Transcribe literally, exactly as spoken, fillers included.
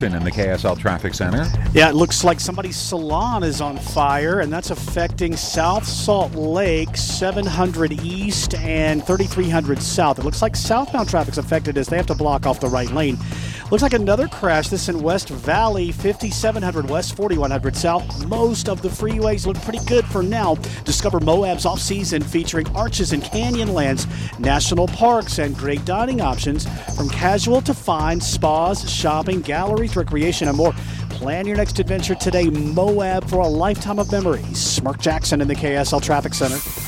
In the K S L Traffic Center. Yeah, it looks like somebody's salon is on fire, and that's affecting South Salt Lake, seven hundred east and thirty-three hundred south. It looks like southbound traffic's affected as they have to block off the right lane. Looks like another crash. This in West Valley, fifty-seven hundred west, forty-one hundred south. Most of the freeways look pretty good for now. Discover Moab's off-season featuring arches and canyonlands, national parks, and great dining options from casual to fine, spas, shopping, galleries, recreation, and more. Plan your next adventure today. Moab, for a lifetime of memories. Mark Jackson in the K S L Traffic Center.